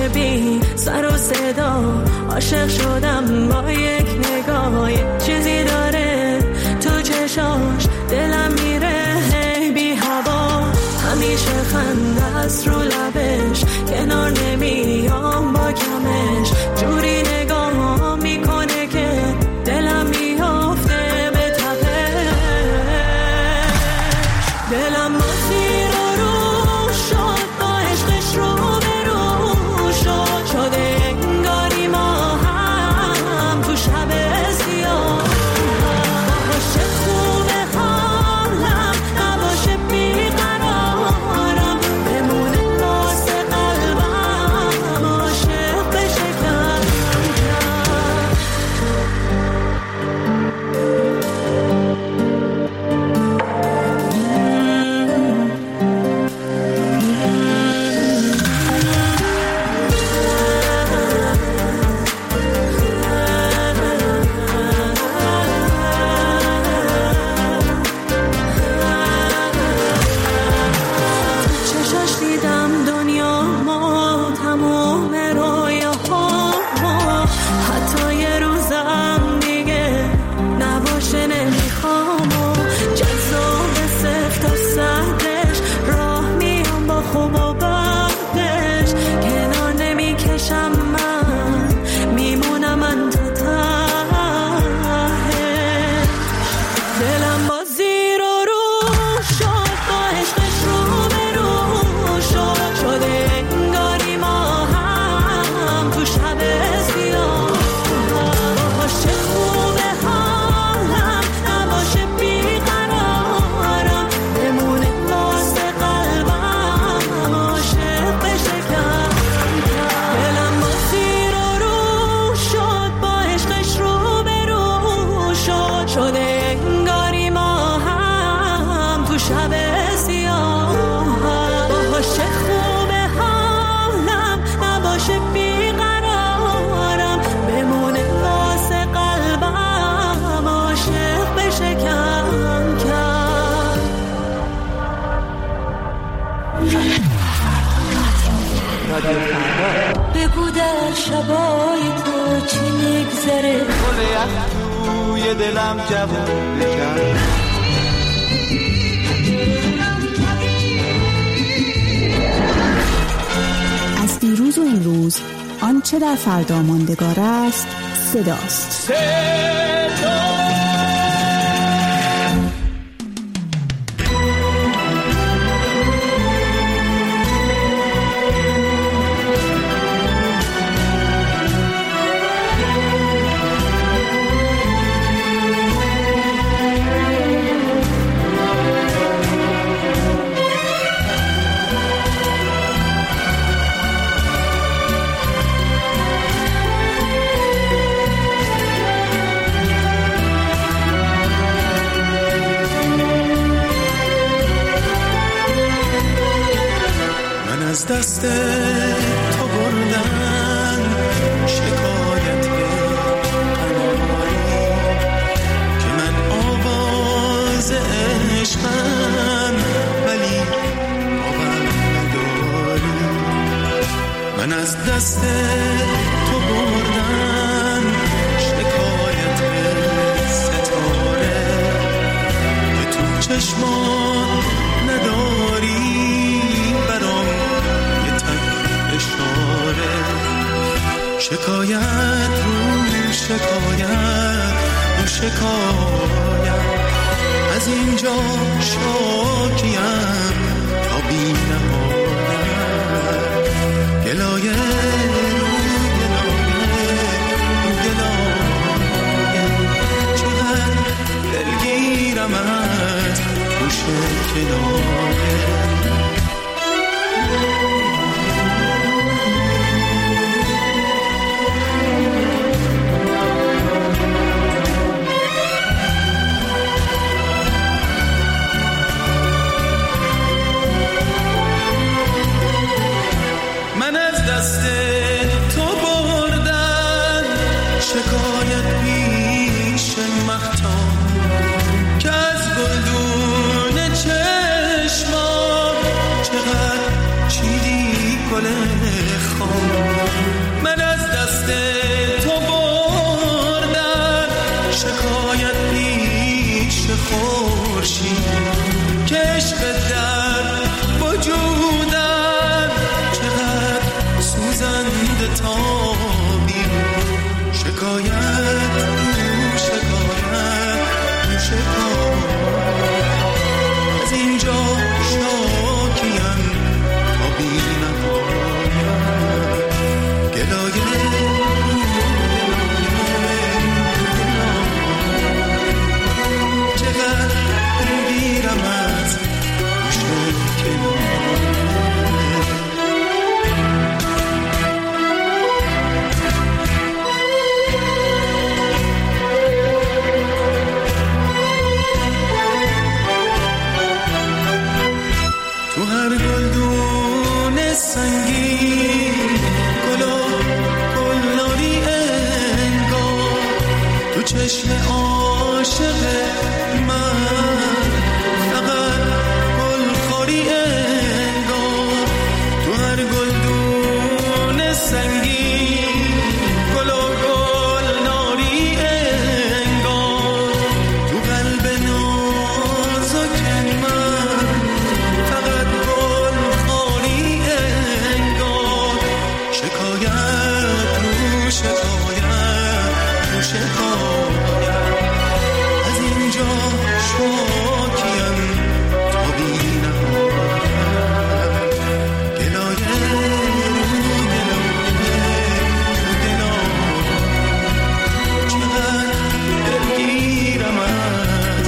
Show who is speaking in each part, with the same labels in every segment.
Speaker 1: بی سر و صدا عاشق شدم با یک نگاه. چیزی داره تو چشاش دلم میره بی هوا. همیشه خنده است رو لبش کنار نمیام با کمش. جوری نگاه میکنه که دلم میافته به تپش. دلم با زیر و رو شد با عشقش رو به رو شد. شده انگاری ما هم تو شب سیاه. باشه خوبه حالم نباشه بیقرارم. بمونه واسه قلبم عاشق بشه کم چشاش دیدم دنیا ما تموم رویاها ما. حتی یه روزم دیگه نباشه نمیخوام. جذاب صفت و سردش راه میام با خوب و بدش. کنار نمیکشم من میمونم من تا ته. دلم با زیر و رو شد با عشقش رو به رو شد. شده انگاری ما هم تو شب سیاه. باشه خوبه حالم نباشه بیقرارم. بمونه واسه قلبم عاشق بشه کم کم. دلم با زیر و رو شد با عشقش رو به رو شد. شده انگاری ما هم تو شب سیاه. باشه خوبه حالم نباشه بیقرارم. بمونه واسه قلبم عاشق بشه کم کم. بگو در شبای تو چی میگذره.
Speaker 2: گل یخ توی دلم جوون بکن.
Speaker 3: از دیروز و امروز آنچه در فردا ماندگار است صداست.
Speaker 4: از دست تو بردن شکایت قناری که من آواز عشقم ولی باور نداری. من از دست تو بردن شکایت ستاره که تو چشمان نداری. شکایت رو شکایت رو شکایت. از اینجا شاکیم تا بی نهایت. گلایه رو گلایه رو گلایه. چقدر دلگیرم از گوش کنایه. شکایت پیش مختار که از گلدون چشما چقدر چیدی گل خام. دست تو بردن، شکایت پیش خورشید که عشق در وجودن، چقدر سوزنده تابی، شکایت از اینجا شاکیم تا بی نهایت، گلایه چقدر میگیرم از تو هر گلدون سنگین گلناری انگار، تو چشم عاشق من فقط گلخوری انگار، تو هر گلدون سنگین گلناری انگار، تو قلب نازک من فقط گلخوری انگار، شکایت رو شکایت رو شکایت، از اینجا شاکیم تا بی نهایت، گلایه رو گلایه چقدر دلگیرم از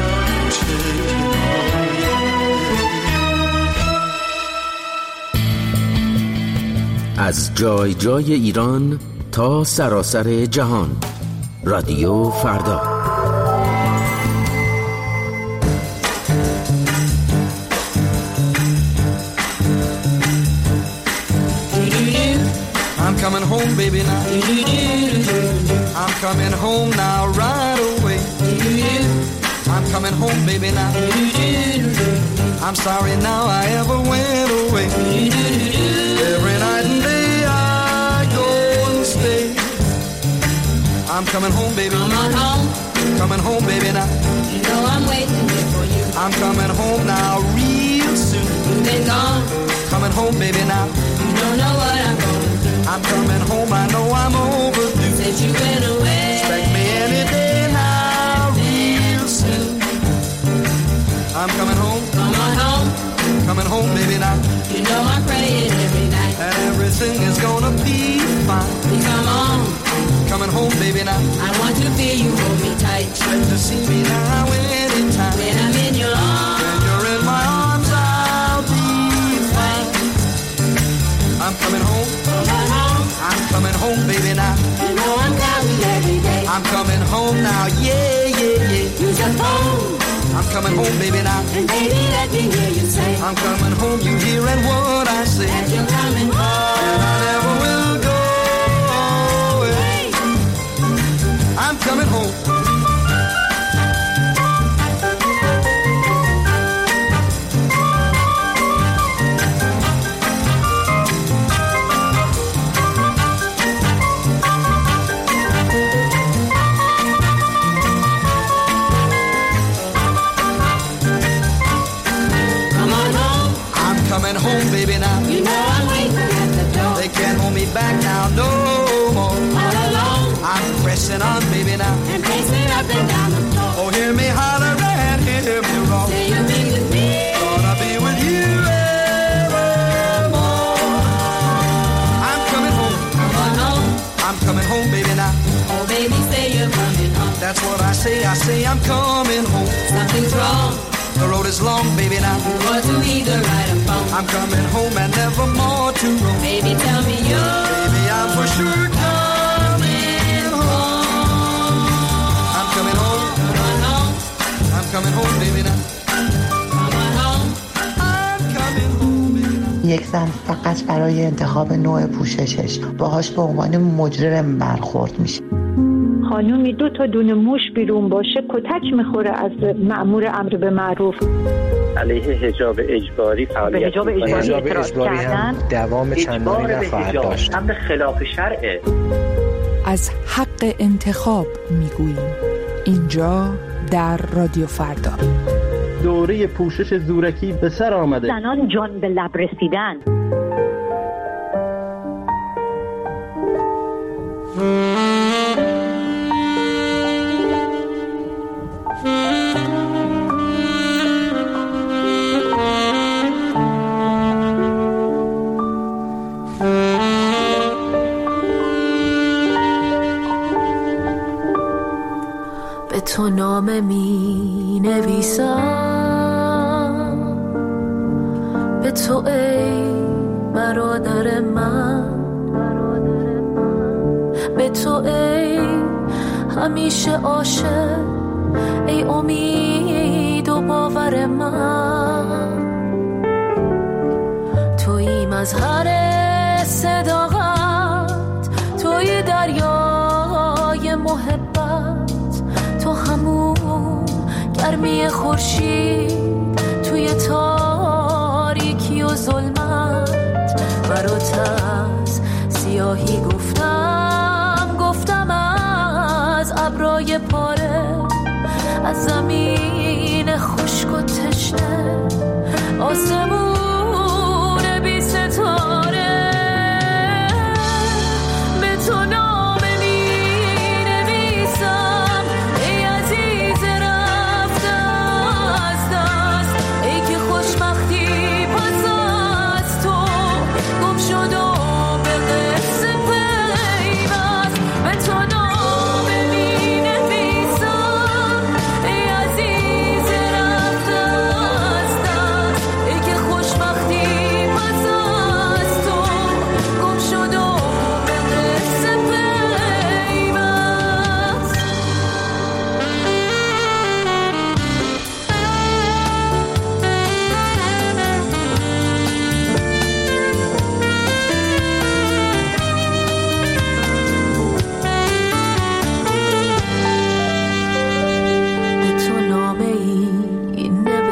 Speaker 5: از جای جای ایران تا سراسر جهان، رادیو فردا.
Speaker 6: I'm coming home, baby, now. I'm coming home now, right away. I'm coming home, baby, now. I'm sorry now I ever went away. Every night and day I go and stay. I'm coming home, baby.
Speaker 7: Come on home.
Speaker 6: Coming home, baby, now.
Speaker 7: You know I'm waiting here for you.
Speaker 6: I'm coming home now real soon.
Speaker 7: You've been gone.
Speaker 6: Coming home, baby, now.
Speaker 7: You don't know what I'm going through.
Speaker 6: I'm coming home, I know I'm overdue.
Speaker 7: Since you went away.
Speaker 6: Expect me any day now real soon. I'm coming home.
Speaker 7: Come on home.
Speaker 6: Coming home, baby, now.
Speaker 7: You know I'm praying every night.
Speaker 6: And everything is gonna be fine.
Speaker 7: Please come on.
Speaker 6: Coming home, baby, now.
Speaker 7: I want to feel you hold me tight.
Speaker 6: Expect to see me now anytime.
Speaker 7: When I'm in your arms.
Speaker 6: When you're in my arms, I'll be fine. I'm coming home.
Speaker 7: Come on home.
Speaker 6: I'm coming home, baby, now.
Speaker 7: You know I'm counting every day.
Speaker 6: I'm coming home now, yeah, yeah, yeah.
Speaker 7: Use your phone.
Speaker 6: I'm coming home, baby, now.
Speaker 7: And baby, let me hear you say.
Speaker 6: I'm coming home, you hearing what I say.
Speaker 7: That you're coming home.
Speaker 6: And I never will go away. I'm coming home. Coming home, baby, now.
Speaker 7: You know I'm waiting at the door.
Speaker 6: They can't hold me back now, no more.
Speaker 7: All alone.
Speaker 6: I'm pressing on, baby, now.
Speaker 7: And pacing up and down the floor.
Speaker 6: Oh, hear me holler and hear me roar.
Speaker 7: Say you'll be with me.
Speaker 6: Gonna be with you evermore. I'm coming home.
Speaker 7: Come on home.
Speaker 6: I'm coming home, baby, now.
Speaker 7: Oh, baby, say you're coming home.
Speaker 6: That's what I say I'm coming home.
Speaker 7: Something's wrong.
Speaker 6: The road is long, baby, now.
Speaker 7: You ought to either ride or phone.
Speaker 6: I'm coming home and never more to roam.
Speaker 7: Baby, tell me you're.
Speaker 6: Baby, I'm for sure coming home. I'm coming home.
Speaker 7: Come on home.
Speaker 6: I'm coming home, baby, now.
Speaker 7: Come on home.
Speaker 6: I'm coming home, baby, now.
Speaker 8: یک زن فقط برای انتخاب نوع پوششش باهاش به عنوان مجرم برخورد میشه.
Speaker 9: خانومی 2 تا دونه موش بیرون باشه کتک میخوره از مأمور امر به معروف. علیه حجاب اجباری فعالیت می‌کنند.
Speaker 10: حجاب اجباری هم دوام چندانی نخواهد داشت.
Speaker 9: هم خلاف شرعه.
Speaker 3: از حق انتخاب میگوییم اینجا در رادیو فردا.
Speaker 11: دوره پوشش زورکی به سر آمده.
Speaker 12: زنان جان به لب رسیدن.
Speaker 1: به تو نامه می نویسم، به تو ای برادر من، به تو ای همیشه عاشق، ای امید و باور من. تویی مظهر صداقت، تویی دریای محبت، تو همون گرمی خورشید توی تاریکی و ظلمت. برات از سیاهی گفتم از ابرای پاره، از زمین خشک و تشنه، آسمون بی ستاره. به تو نامه می نویسم، ای عزیز رفته از دست، ای که خوشبختی پس از تو گم شد و به قصه پیوست. به تو نامه می نویسم، ای عزیز رفته از دست، ای که خوشبختی پس از تو گم شد و به قصه پیوست. به تو نامه ای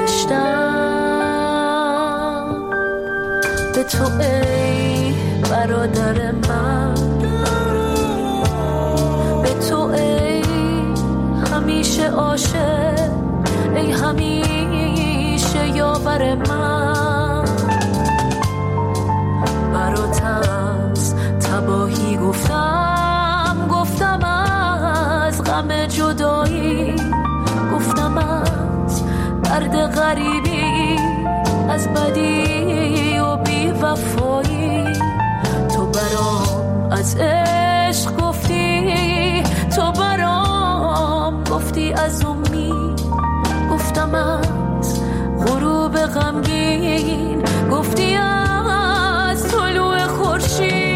Speaker 1: نوشتم، به تو ای برادر من، به تو ای همیشه عاشق، ای همیشه یاور من. برات از تباهی گفتم از غم جدایی، گفتم از درد غریبی، از بدی و بی وفایی. تو برام از عشق گفتی، تو برام گفتی از امید، گفتم از غروب غمگین، گفتی از طلوع خورشید.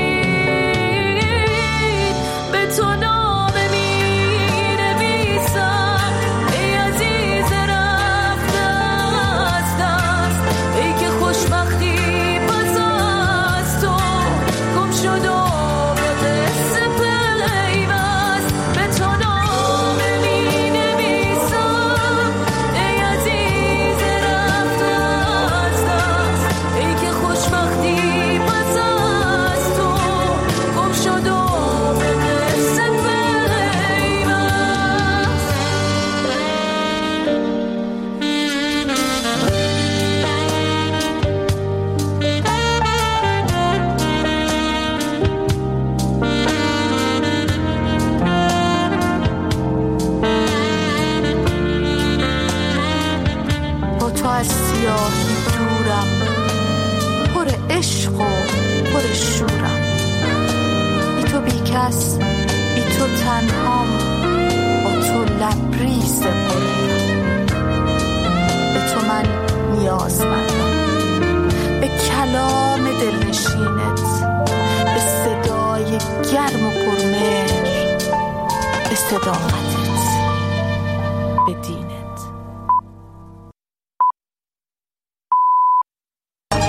Speaker 1: به تو نامه می نویسم، ای عزیز رفته از دست، ای که خوشبختی پس از تو گم شد و به قصه پیوست. به تو نامه می نویسم، ای عزیز رفته از دست، ای که خوشبختی پس از تو گم شد و به قصه پیوست. با تو از سیاهی دورم، پر عشق و پر شورم، بی تو بی کس، بی تو تنهام، با تو لبریز بودم. به تو من نیازمندم، به کلام دلنشینت، به صدای گرم و پرمهر، به صداقت